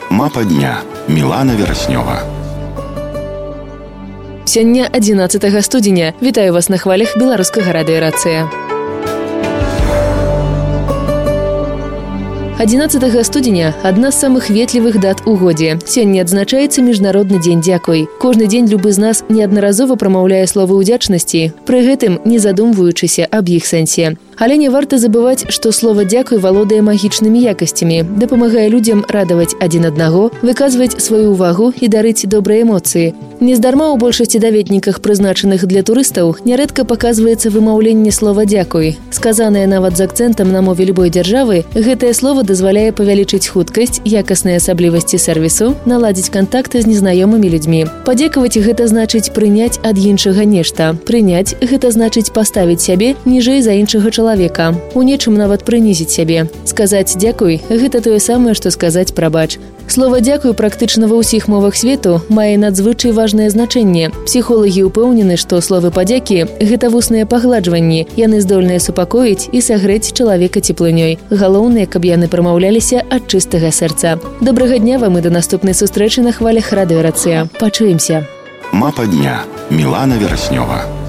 Мапа дня. Мілана Вераснёва. Сёння 11 студзеня. Вітаю вас на хвалях беларускага радыё «Рацыя». 11 студзеня – адна з самых ветлівых дат у годзе. Сёння адзначаецца Міжнародны дзень дзякуй. Кожны дзень любы з нас неаднаразова прамаўляе словы ўдзячнасці, пры гэтым не задумваючыся аб іх сэнсе. Але не варта забываць, што слова «дзякуй» валодае магічнымі якасцямі, дапамагае людзям радаваць адзін аднаго, выказваць сваю ўвагу і дарыць добрыя эмоцыі. Нездарма ў большасці даведніках, прызначаных для турыстаў, нярэдка паказваецца вымаўленне слова «дзякуй». Сказанае нават з акцэнтам на мове любой дзяржавы, гэтае слово дазваляе павялічыць хуткасць, якасныя асаблівасці сервісу, наладзіць кантакты з незнаёмымі людзьмі. Падзякаваць – гэта значыць прыняць ад іншага нешта. Прыняць – гэта значыць паставіць сябе ніжэй за іншага чалавека. У нечым нават прынізіць сябе. Сказаць «дзякуй» – гэта тое самае, што сказаць «прабач». Слова «дзякуй» практычна ва ўсіх мовах свету мае надзвычай важнае значэнне. Псіхолагі ўпэўнены, што словы падзякі – гэта вусныя пагладжванні. Яны здольныя супакоіць і сагрэць чалавека цеплынёй. Галоўнае, каб яны прамаўляліся ад чыстага сэрца. Добрага дня вам і да наступнай сустрэчы на хвалях радыё «Рацыя». Пачуемся. Мапа дня. Мілана Вераснёва.